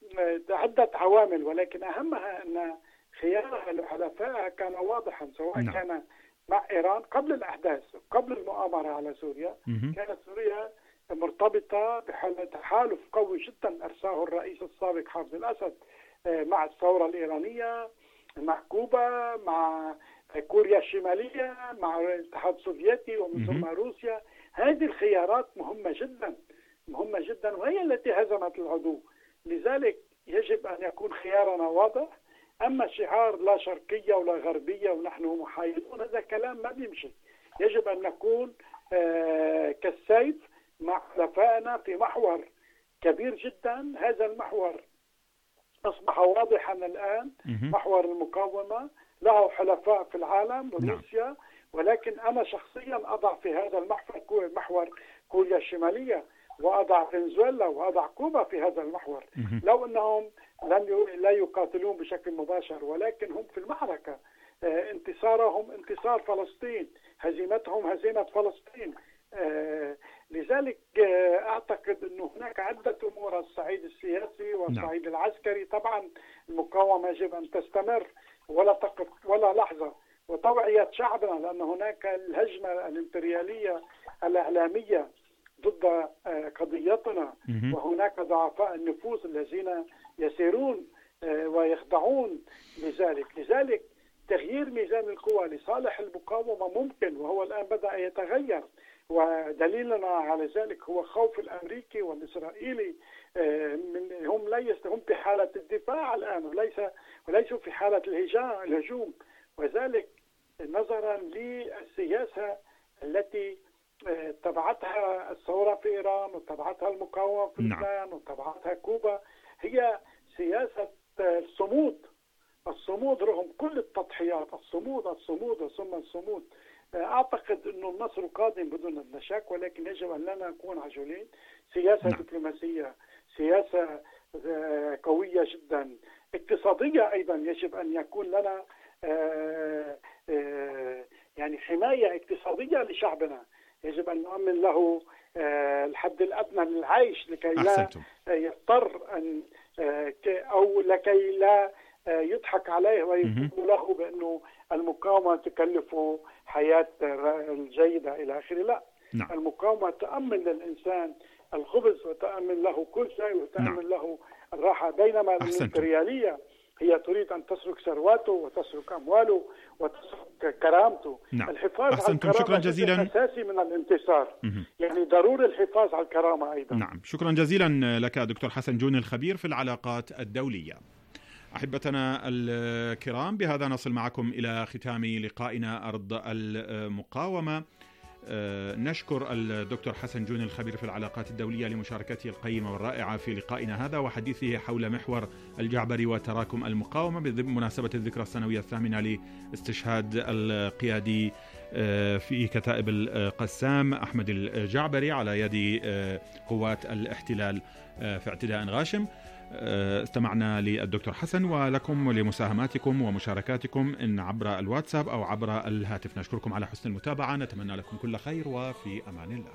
عدة عوامل، ولكن أهمها أن خيارها لحلفائها كان واضحا، سواء نعم. كان مع إيران قبل الأحداث، قبل المؤامرة على سوريا. مم. كانت سوريا مرتبطة بحالة تحالف قوي جدا أرساه الرئيس السابق حافظ الأسد مع الثورة الإيرانية، مع كوبا، مع كوريا الشمالية، مع الاتحاد السوفيتي ومن ثم روسيا. هذه الخيارات مهمة جدا مهمة جدا وهي التي هزمت العدو. لذلك يجب أن يكون خيارنا واضح. أما شعار لا شرقية ولا غربية ونحن محايدون، هذا كلام ما بيمشي. يجب أن نكون آه كالسيف مع حلفائنا في محور كبير جدا. هذا المحور أصبح واضحا الآن، محور المقاومة له حلفاء في العالم وروسيا. نعم. ولكن أنا شخصيا أضع في هذا المحور محور كوريا الشمالية، وأضع فنزويلا، وأضع كوبا في هذا المحور. لو أنهم لم لا يقاتلون بشكل مباشر، ولكن هم في المعركة. آه انتصارهم انتصار فلسطين، هزيمتهم هزيمة فلسطين. آه لذلك آه أعتقد أنه هناك عدة أمور، الصعيد السياسي والصعيد نعم. العسكري. طبعا المقاومة يجب أن تستمر ولا تقف ولا لحظة، وتوعية شعبنا، لأن هناك الهجمة الإمبريالية الإعلامية ضد قضيتنا، وهناك ضعفاء النفوس الذين يسيرون ويخضعون لذلك. لذلك تغيير ميزان القوى لصالح المقاومة ممكن، وهو الآن بدأ يتغير، ودليلنا على ذلك هو خوف الأمريكي والإسرائيلي. من هم ليس هم في حالة الدفاع الآن، وليس وليسوا في حالة الهجوم. وذلك نظرا للسياسة التي تبعتها الثورة في إيران، وتبعتها المقاومة في لبنان، نعم. وتبعتها كوبا، هي سياسة الصمود. الصمود رغم كل التضحيات، الصمود الصمود ثم الصمود. أعتقد أنه النصر قادم بدون شك، ولكن يجب أن لا نكون عجولين. سياسة نعم. دبلوماسية، سياسة قوية جدا، اقتصادية أيضا. يجب أن يكون لنا يعني حماية اقتصادية لشعبنا. يجب أن نؤمن له الحد الأدنى للعيش لكي لا يضطر أن أو لكي لا يضحك عليه ويقول له بأنه المقاومة تكلفه حياة جيدة إلى آخره. لا، نعم. المقاومة تأمن للإنسان الخبز، وتأمن له كل شيء، وتأمن نعم. له الراحة. بينما الإمبريالية هي تريد أن تسرق ثروته وتسرق أمواله وتسرق كرامته. نعم. الحفاظ أحسنتم. على شكرا الكرامة جزيلا. أساسي من الانتصار. مه. يعني ضروري الحفاظ على الكرامة أيضا. نعم. شكرا جزيلا لك دكتور حسن جوني، الخبير في العلاقات الدولية. أحبتنا الكرام، بهذا نصل معكم إلى ختام لقائنا أرض المقاومة. نشكر الدكتور حسن جوني الخبير في العلاقات الدولية لمشاركته القيمة والرائعة في لقائنا هذا وحديثه حول محور الجعبري وتراكم المقاومة بمناسبة الذكرى السنوية الثامنة لاستشهاد القيادي في كتائب القسام أحمد الجعبري على يد قوات الاحتلال في اعتداء غاشم. استمعنا للدكتور حسن ولكم لمساهماتكم ومشاركاتكم إن عبر الواتساب أو عبر الهاتف. نشكركم على حسن المتابعة، نتمنى لكم كل خير وفي أمان الله.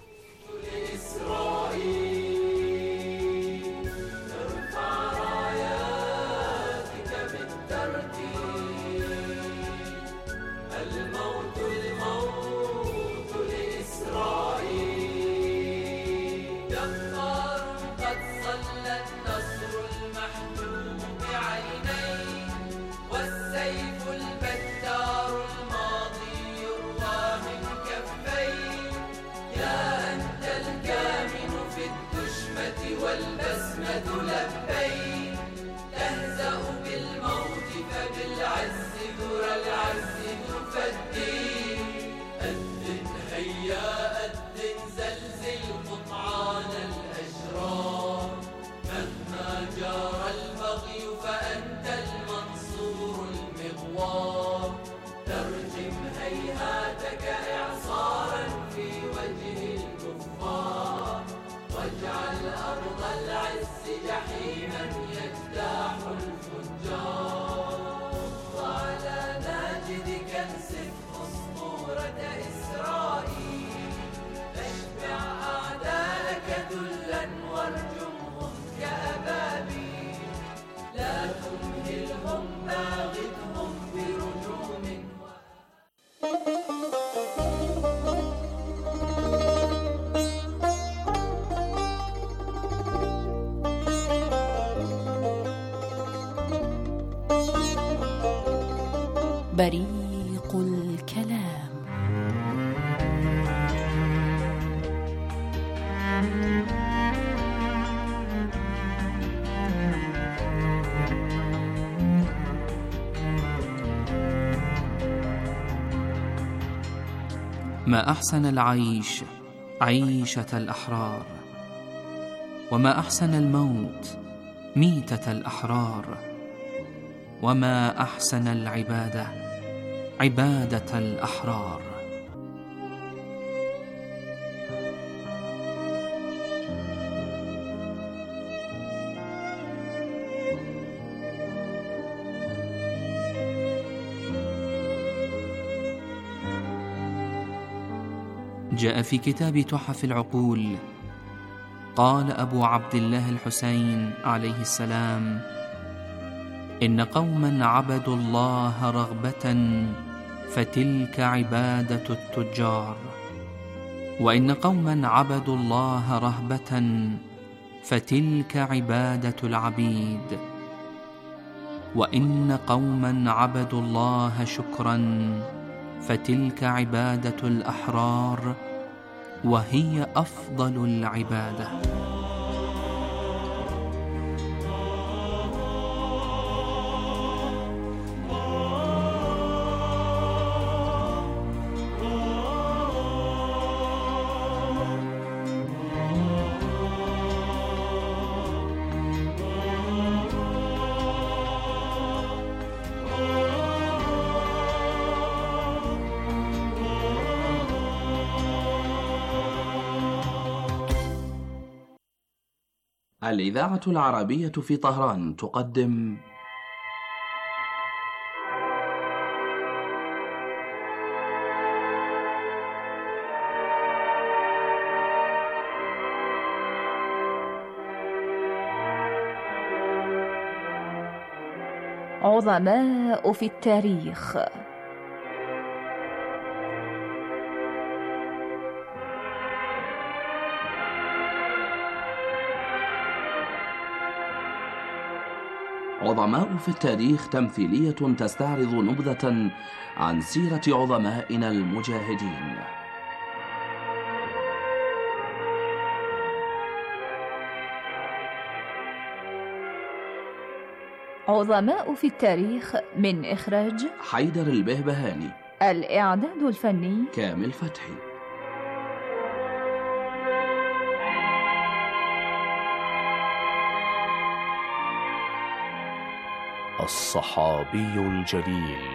والبسمة لبيك تهزأ بالموت فبالعز ذرى العز تفدي. أذن هيا أذن زلزل قطعان الأشرار مهما جار البغي فأنت المنصور المغوار. ترجم هيهاتك إعصارا في وجه الكفار واجعل أرض العز جحيما يجتاح الفجار. وعلى ناجدك انسف أسطورة إسرائيل اشبع أعداءك ذلا وارجمهم كأبابيل. لا تمهلهم باغتهم برجوم بريق الكلام. ما أحسن العيش عيشة الأحرار، وما أحسن الموت ميتة الأحرار، وما أحسن العبادة عبادة الأحرار. جاء في كتاب تحف العقول قال أبو عبد الله الحسين عليه السلام: إن قوما عبدوا الله رغبة فتلك عبادة التجار، وإن قوما عبدوا الله رهبة فتلك عبادة العبيد، وإن قوما عبدوا الله شكرا فتلك عبادة الأحرار، وهي أفضل العبادة. الإذاعة العربية في طهران تقدم عظماء في التاريخ. عظماء في التاريخ تمثيلية تستعرض نبذة عن سيرة عظمائنا المجاهدين. عظماء في التاريخ من إخراج حيدر البهبهاني، الإعداد الفني كامل فتحي. الصحابي الجليل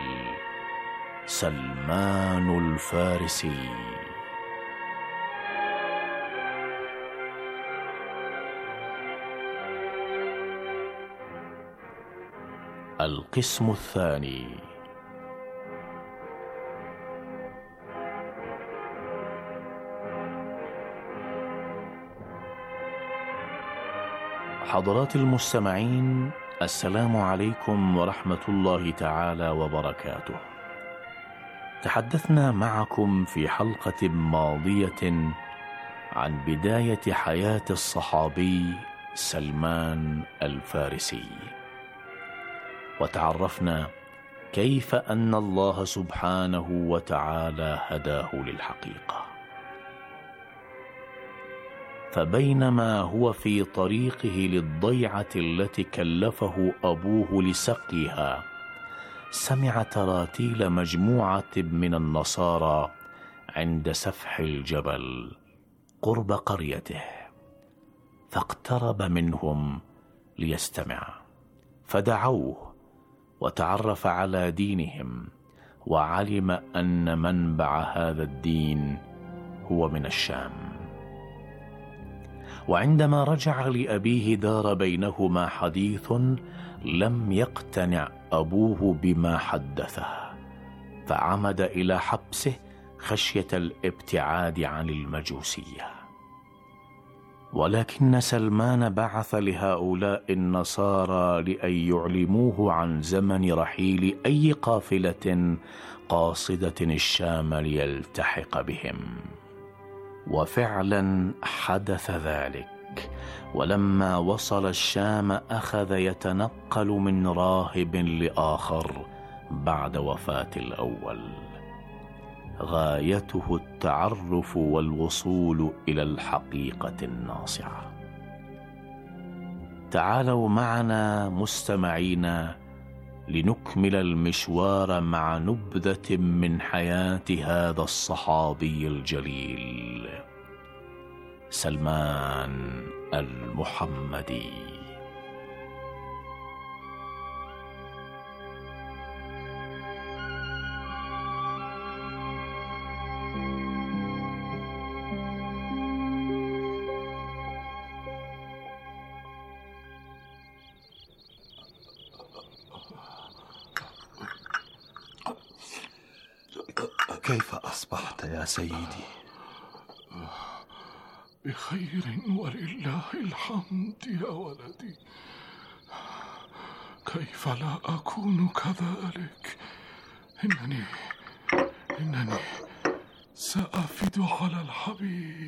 سلمان الفارسي. القسم الثاني. حضرات المستمعين، السلام عليكم ورحمة الله تعالى وبركاته. تحدثنا معكم في حلقة ماضية عن بداية حياة الصحابي سلمان الفارسي، وتعرفنا كيف أن الله سبحانه وتعالى هداه للحقيقة. فبينما هو في طريقه للضيعة التي كلفه أبوه لسقيها، سمع تراتيل مجموعة من النصارى عند سفح الجبل قرب قريته، فاقترب منهم ليستمع، فدعوه وتعرف على دينهم، وعلم أن منبع هذا الدين هو من الشام. وعندما رجع لأبيه دار بينهما حديث لم يقتنع أبوه بما حدثه، فعمد إلى حبسه خشية الابتعاد عن المجوسية. ولكن سلمان بعث لهؤلاء النصارى لأن يعلموه عن زمن رحيل أي قافلة قاصدة الشام ليلتحق بهم. وفعلا حدث ذلك، ولما وصل الشام أخذ يتنقل من راهب لآخر بعد وفاة الأول، غايته التعرف والوصول إلى الحقيقة الناصعة. تعالوا معنا مستمعينا لنكمل المشوار مع نبذة من حياة هذا الصحابي الجليل سلمان المحمدي. كيف أصبحت يا سيدي؟ بخير ولله الحمد يا ولدي. كيف لا أكون كذلك؟ إنني إنني سأفد على الحبيب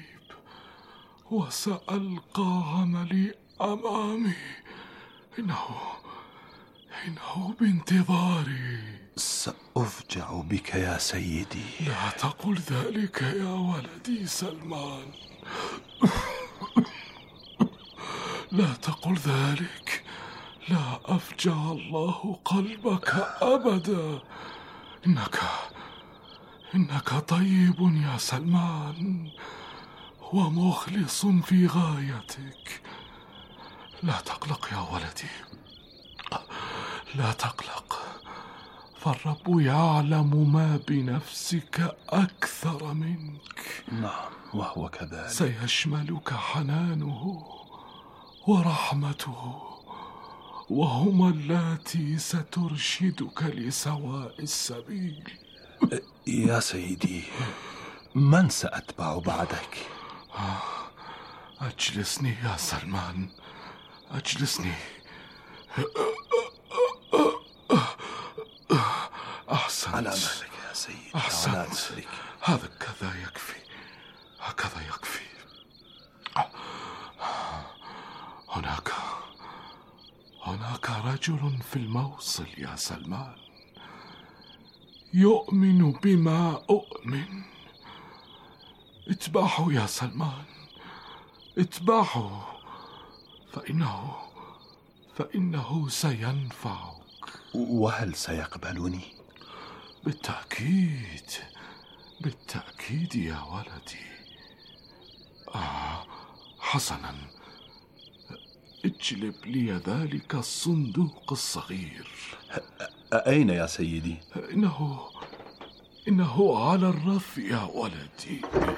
وسألقى عملي أمامي. إنه إنه بانتظاري. سأفجع بك يا سيدي. لا تقل ذلك يا ولدي سلمان. لا تقل ذلك. لا أفجع الله قلبك أبدا. إنك إنك طيب يا سلمان، ومخلص في غايتك. لا تقلق يا ولدي، لا تقلق، فالرب يعلم ما بنفسك أكثر منك. نعم، وهو كذلك. سيشملك حنانه ورحمته، وهما اللاتي سترشدك لسواء السبيل. يا سيدي، من سأتبع بعدك؟ أجلسني يا سلمان، أجلسني. أحسنت. على مالك يا سيدي. أحسنت. هكذا يكفي، هكذا يكفي. هناك هناك رجل في الموصل يا سلمان يؤمن بما أؤمن. اتبعه يا سلمان، اتبعه، فإنه فإنه سينفعك. وهل سيقبلني؟ بالتأكيد، بالتأكيد يا ولدي. آه حسنا، اجلب لي ذلك الصندوق الصغير. أين يا سيدي؟ إنه إنه على الرف يا ولدي.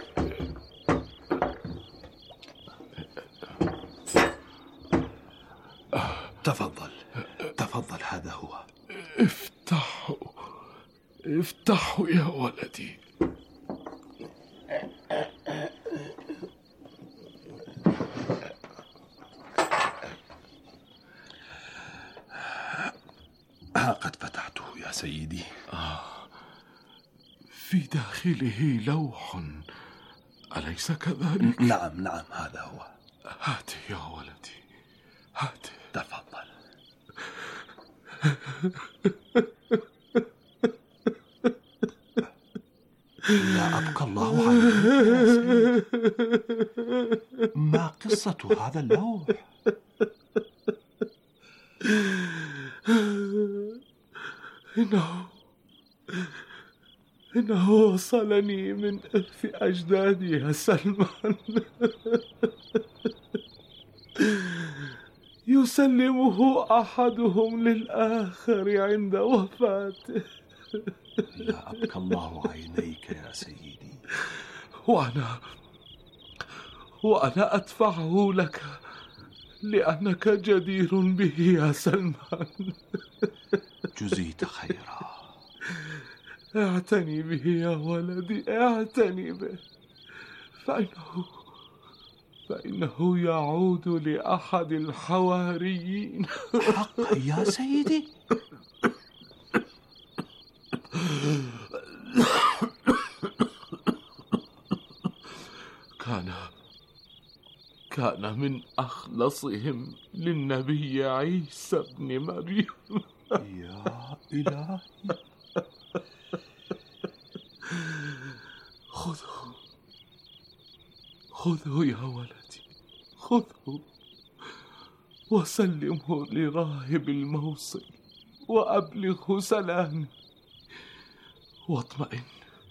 تفضل تفضل، هذا هو. افتحوا افتحوا يا ولدي. ها قد فتحته يا سيدي. آه. في داخله لوح، أليس كذلك؟ نعم نعم، هذا هو. هات يا ولدي، هات. تفضل. لا أبقى الله عليك يا سيدي. ما قصة هذا اللوح؟ إنه إنه وصلني من إرث أجدادي يا سلمان. يسلمه أحدهم للآخر عند وفاته. لا أبقى الله عينيك يا سيدي. وأنا وأنا أدفعه لك لأنك جدير به يا سلمان. جزيت خيرا. اعتني به يا ولدي، اعتني به، فإنه فإنه يعود لأحد الحواريين. حقا يا سيدي. كان كان من أخلصهم للنبي عيسى ابن مريم. يا إلهي. خذه خذه يا ولدي، خذه وسلمه لراهب الموصل وأبلغه سلامي، واطمئن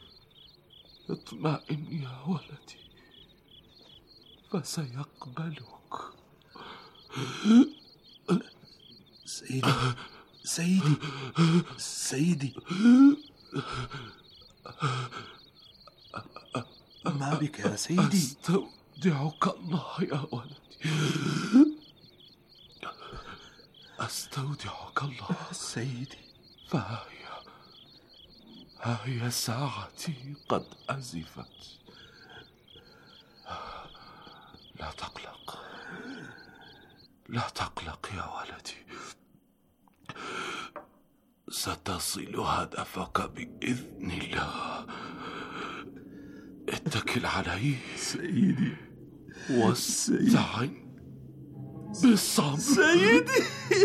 اطمئن يا ولدي، فسيقبلك. سيدي سيدي سيدي، ما بك يا سيدي؟ أستودعك الله يا ولدي، أستودعك الله سيدي. فها هي ها هي ساعتي قد أزفت. لا تقلق لا تقلق يا ولدي، ستصل هدفك بإذن الله. اتكل علي سيدي، واستعن بالصبر سيدي.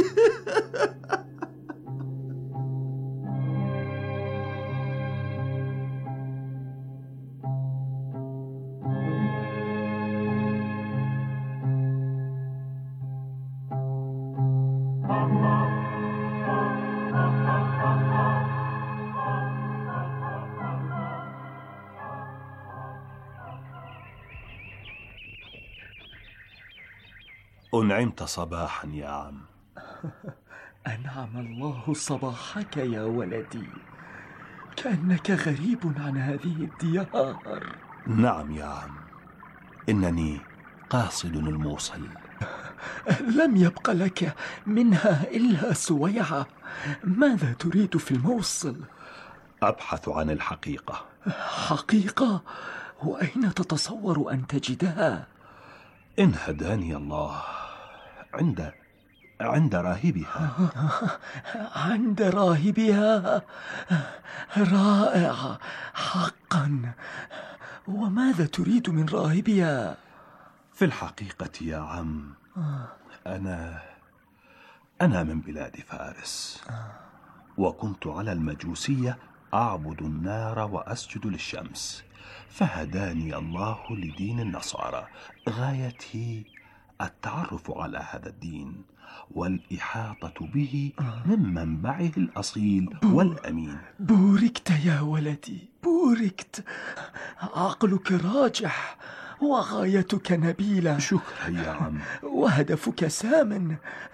أنعمت صباحا يا عم. أنعم الله صباحك يا ولدي، كأنك غريب عن هذه الديار. نعم يا عم، إنني قاصد الموصل. لم يبق لك منها إلا سويعة. ماذا تريد في الموصل؟ أبحث عن الحقيقة. حقيقة؟ وأين تتصور أن تجدها؟ إن هداني الله عند عند راهبها. عند راهبها؟ رائع حقا. وماذا تريد من راهبها؟ في الحقيقة يا عم، أنا أنا من بلاد فارس، وكنت على المجوسية أعبد النار وأسجد للشمس، فهداني الله لدين النصارى. غايتي التعرف على هذا الدين والإحاطة به من منبعه الأصيل والأمين. بوركت يا ولدي، بوركت. عقلك راجح، وغايتك نبيلة. شكرا يا عم. وهدفك سام.